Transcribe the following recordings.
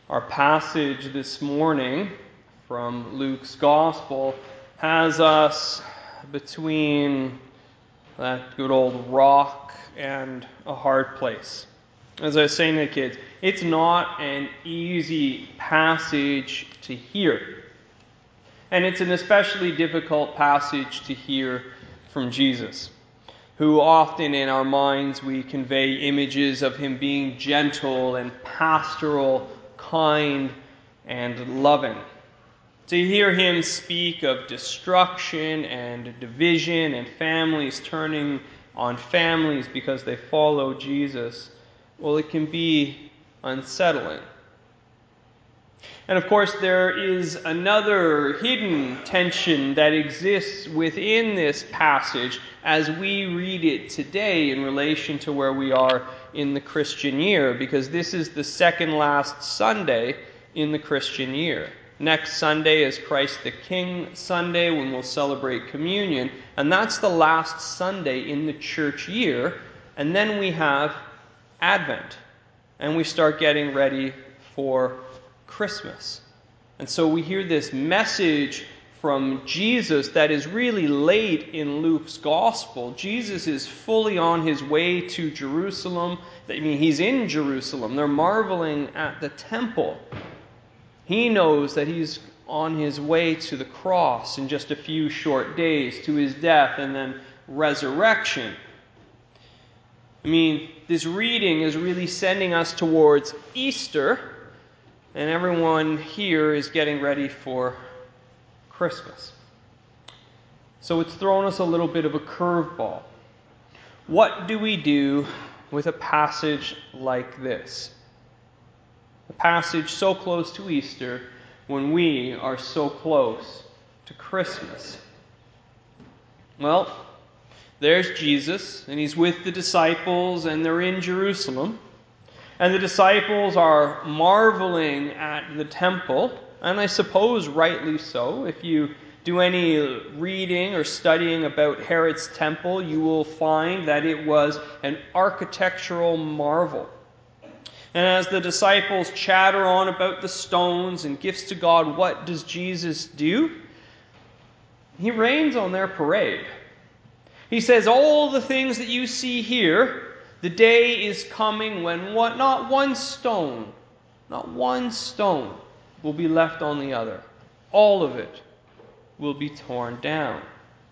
Our passage this morning from Luke's Gospel has us between that good old rock and a hard place. As I was saying to the kids, it's not an easy passage to hear. And it's an especially difficult passage to hear from Jesus, who often in our minds we convey images of him being gentle and pastoral, kind and loving. To hear him speak of destruction and division and families turning on families because they follow Jesus, well, it can be unsettling. And of course, there is another hidden tension that exists within this passage as we read it today in relation to where we are in the Christian year, because this is the second last Sunday in the Christian year. Next Sunday is Christ the King Sunday, when we'll celebrate communion, and that's the last Sunday in the church year. And then we have Advent, and we start getting ready for Christmas. And so we hear this message from Jesus that is really late in Luke's Gospel. Jesus is fully on his way to Jerusalem. I mean, he's in Jerusalem. They're marveling at the temple. He knows that he's on his way to the cross in just a few short days, to his death and then resurrection. I mean, this reading is really sending us towards Easter, and everyone here is getting ready for Christmas. So it's thrown us a little bit of a curveball. What do we do with a passage like this? A passage so close to Easter when we are so close to Christmas. Well, there's Jesus, and he's with the disciples, and they're in Jerusalem. And the disciples are marveling at the temple, and I suppose rightly so. If you do any reading or studying about Herod's temple, you will find that it was an architectural marvel. And as the disciples chatter on about the stones and gifts to God, what does Jesus do? He rains on their parade. He says, all the things that you see here, the day is coming when not one stone will be left on the other. All of it will be torn down.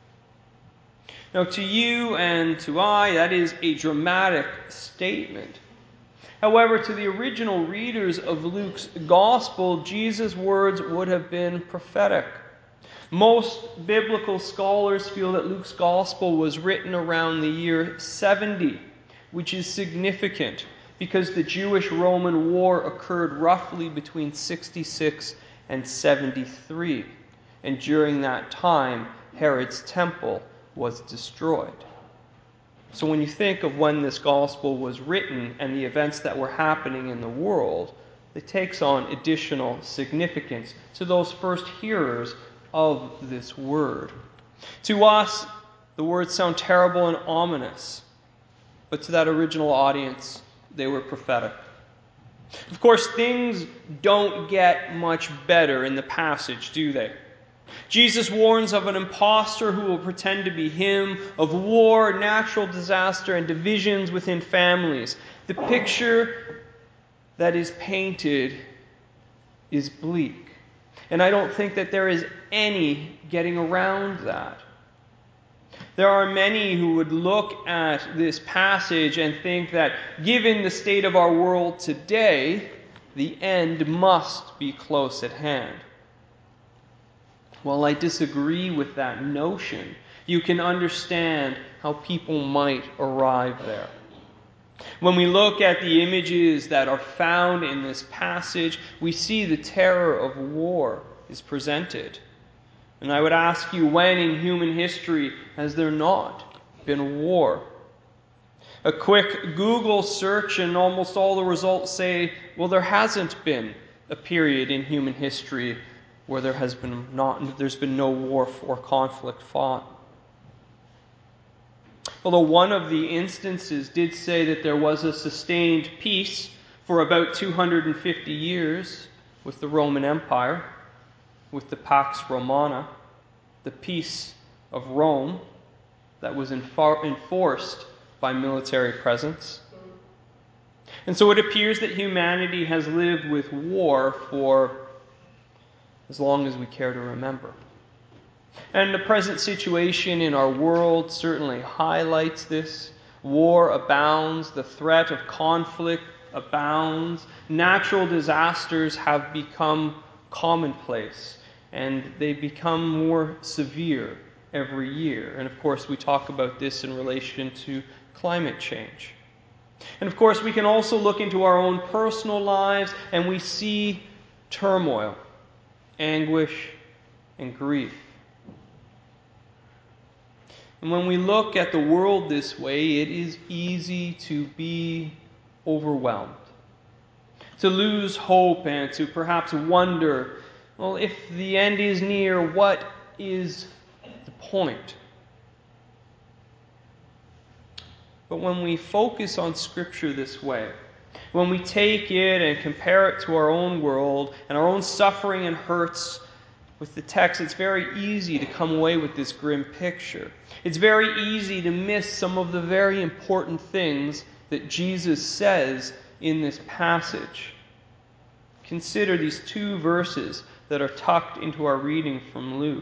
Now, to you and to I, that is a dramatic statement. However, to the original readers of Luke's Gospel, Jesus' words would have been prophetic. Most biblical scholars feel that Luke's Gospel was written around the year 70, which is significant because the Jewish-Roman War occurred roughly between 66 and 73. And during that time, Herod's temple was destroyed. So when you think of when this gospel was written and the events that were happening in the world, it takes on additional significance to those first hearers of this word. To us, the words sound terrible and ominous, but to that original audience, they were prophetic. Of course, things don't get much better in the passage, do they? Jesus warns of an impostor who will pretend to be him, of war, natural disaster, and divisions within families. The picture that is painted is bleak. And I don't think that there is any getting around that. There are many who would look at this passage and think that given the state of our world today, the end must be close at hand. Well, I disagree with that notion. You can understand how people might arrive there. When we look at the images that are found in this passage, we see the terror of war is presented. And I would ask you, when in human history has there not been war? A quick Google search and almost all the results say, well, there hasn't been a period in human history where there's been no war or conflict fought. Although one of the instances did say that there was a sustained peace For about 250 years, with the Roman Empire, with the Pax Romana, the peace of Rome that was enforced by military presence. And so it appears that humanity has lived with war for as long as we care to remember. And the present situation in our world certainly highlights this. War abounds, the threat of conflict abounds, natural disasters have become commonplace, and they become more severe every year. And of course, we talk about this in relation to climate change. And of course, we can also look into our own personal lives, and we see turmoil, anguish, and grief. And when we look at the world this way, it is easy to be overwhelmed, to lose hope, and to perhaps wonder, well, if the end is near, what is the point? But when we focus on Scripture this way, when we take it and compare it to our own world and our own suffering and hurts with the text, it's very easy to come away with this grim picture. It's very easy to miss some of the very important things that Jesus says in this passage. Consider these two verses that are tucked into our reading from Luke.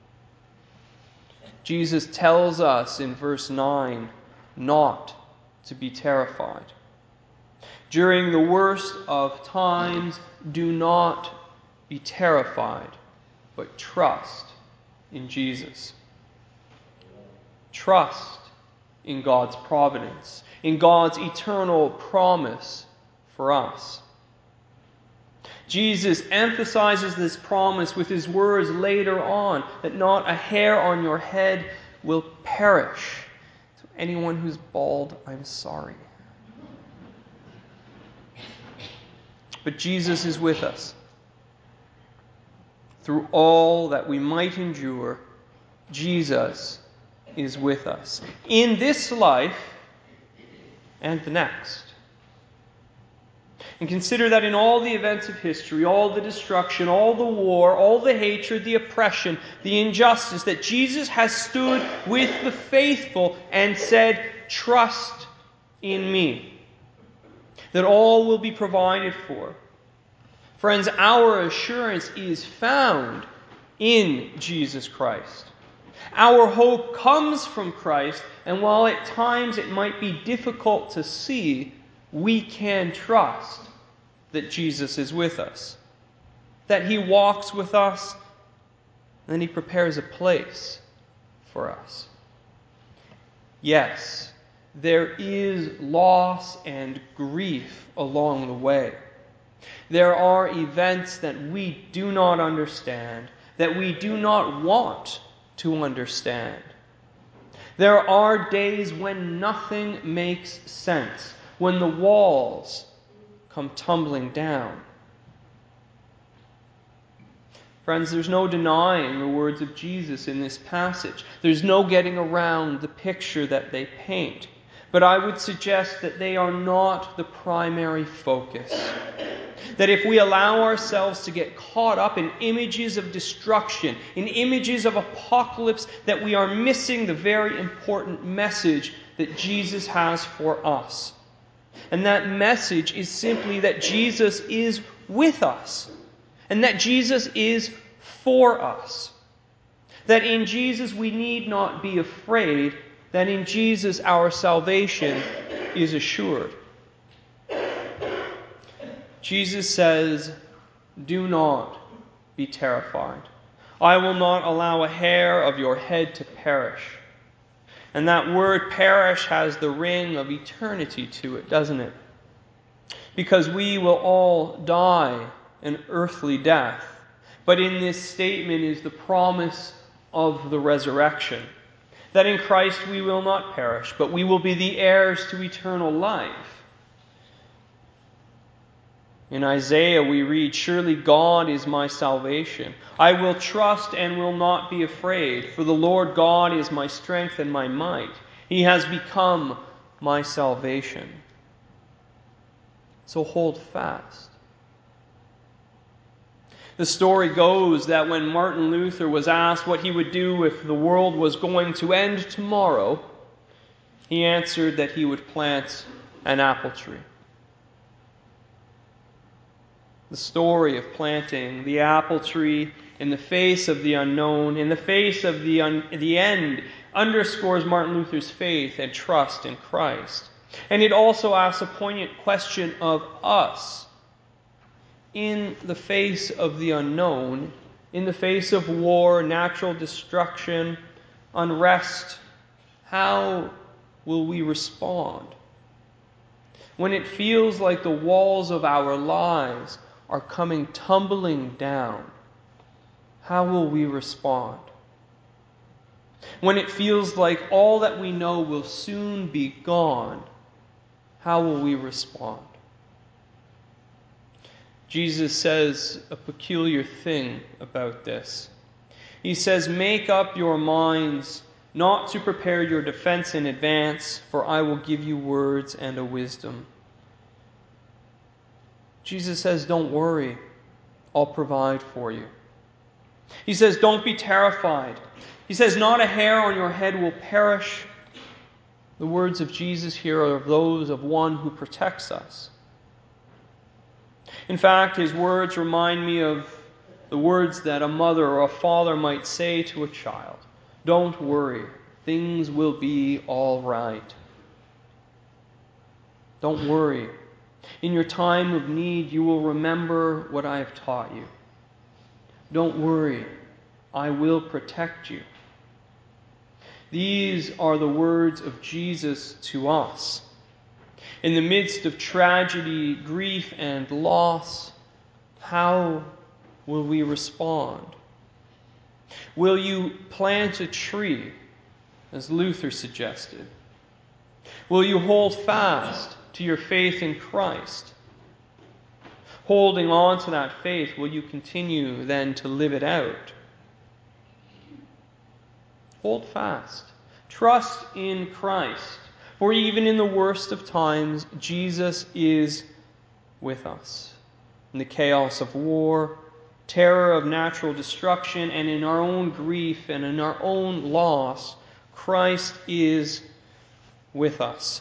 Jesus tells us in verse 9 not to be terrified. During the worst of times, do not be terrified, but trust in Jesus. Trust in God's providence, in God's eternal promise for us. Jesus emphasizes this promise with his words later on, that not a hair on your head will perish. To anyone who's bald, I'm sorry. But Jesus is with us. Through all that we might endure, Jesus is with us. In this life and the next. And consider that in all the events of history, all the destruction, all the war, all the hatred, the oppression, the injustice, that Jesus has stood with the faithful and said, trust in me. That all will be provided for. Friends, our assurance is found in Jesus Christ. Our hope comes from Christ, and while at times it might be difficult to see, we can trust that Jesus is with us, that he walks with us, and he prepares a place for us. Yes, there is loss and grief along the way. There are events that we do not understand, that we do not want to understand. There are days when nothing makes sense, when the walls come tumbling down. Friends, there's no denying the words of Jesus in this passage. There's no getting around the picture that they paint. But I would suggest that they are not the primary focus. That if we allow ourselves to get caught up in images of destruction, in images of apocalypse, that we are missing the very important message that Jesus has for us. And that message is simply that Jesus is with us. And that Jesus is for us. That in Jesus we need not be afraid. That in Jesus our salvation is assured. Jesus says, do not be terrified. I will not allow a hair of your head to perish. And that word perish has the ring of eternity to it, doesn't it? Because we will all die an earthly death. But in this statement is the promise of the resurrection. That in Christ we will not perish, but we will be the heirs to eternal life. In Isaiah we read, surely God is my salvation. I will trust and will not be afraid, for the Lord God is my strength and my might. He has become my salvation. So hold fast. The story goes that when Martin Luther was asked what he would do if the world was going to end tomorrow, he answered that he would plant an apple tree. The story of planting the apple tree in the face of the unknown, in the face of the end, underscores Martin Luther's faith and trust in Christ. And it also asks a poignant question of us. In the face of the unknown, in the face of war, natural destruction, unrest, how will we respond? When it feels like the walls of our lives are coming tumbling down, how will we respond? When it feels like all that we know will soon be gone, how will we respond? Jesus says a peculiar thing about this. He says, "Make up your minds not to prepare your defense in advance, for I will give you words and a wisdom." Jesus says, don't worry, I'll provide for you. He says, don't be terrified. He says, not a hair on your head will perish. The words of Jesus here are those of one who protects us. In fact, his words remind me of the words that a mother or a father might say to a child. Don't worry, things will be all right. Don't worry. In your time of need, you will remember what I have taught you. Don't worry, I will protect you. These are the words of Jesus to us. In the midst of tragedy, grief, and loss, how will we respond? Will you plant a tree, as Luther suggested? Will you hold fast to your faith in Christ? Holding on to that faith, will you continue then to live it out? Hold fast. Trust in Christ. For even in the worst of times, Jesus is with us. In the chaos of war, terror of natural destruction, and in our own grief and in our own loss, Christ is with us.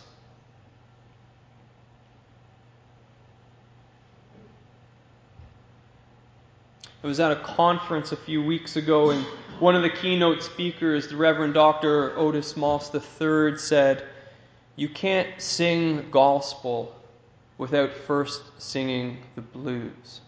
I was at a conference a few weeks ago, and one of the keynote speakers, the Reverend Dr. Otis Moss III, said, "You can't sing gospel without first singing the blues."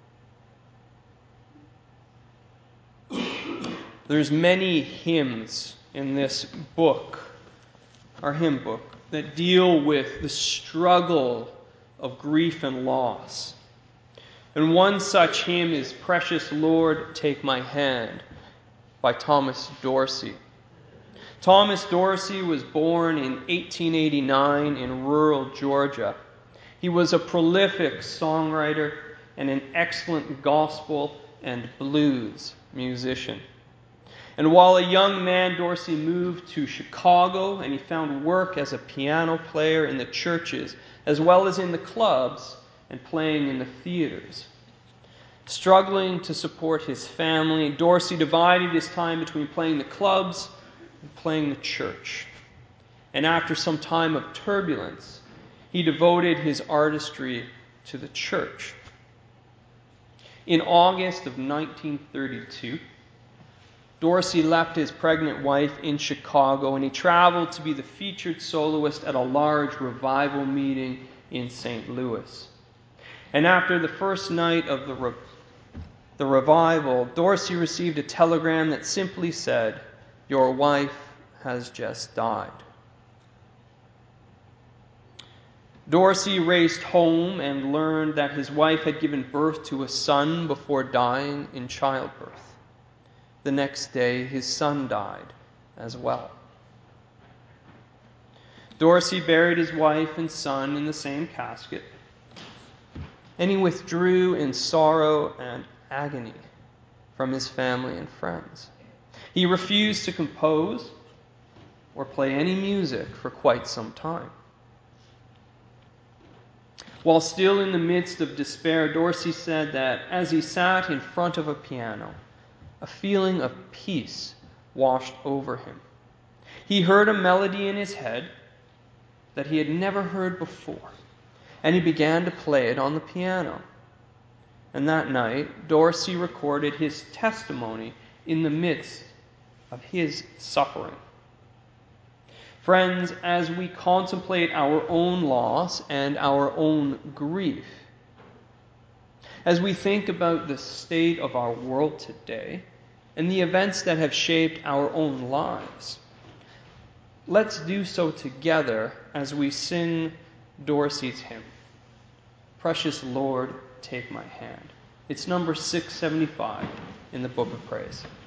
There's many hymns in this book, our hymn book, that deal with the struggle of grief and loss. And one such hymn is "Precious Lord, Take My Hand" by Thomas Dorsey. Thomas Dorsey was born in 1889 in rural Georgia. He was a prolific songwriter and an excellent gospel and blues musician. And while a young man, Dorsey moved to Chicago, and he found work as a piano player in the churches, as well as in the clubs and playing in the theaters. Struggling to support his family, Dorsey divided his time between playing the clubs and playing the church. And after some time of turbulence, he devoted his artistry to the church. In August of 1932, Dorsey left his pregnant wife in Chicago, and he traveled to be the featured soloist at a large revival meeting in St. Louis. And after the first night of the revival, Dorsey received a telegram that simply said, "Your wife has just died." Dorsey raced home and learned that his wife had given birth to a son before dying in childbirth. The next day, his son died as well. Dorsey buried his wife and son in the same casket, and he withdrew in sorrow and agony from his family and friends. He refused to compose or play any music for quite some time. While still in the midst of despair, Dorsey said that as he sat in front of a piano, a feeling of peace washed over him. He heard a melody in his head that he had never heard before, and he began to play it on the piano. And that night, Dorsey recorded his testimony in the midst of his suffering. Friends, as we contemplate our own loss and our own grief, as we think about the state of our world today and the events that have shaped our own lives, let's do so together as we sing Dorsey's hymn, Precious Lord, Take My Hand. It's number 675 in the Book of Praise.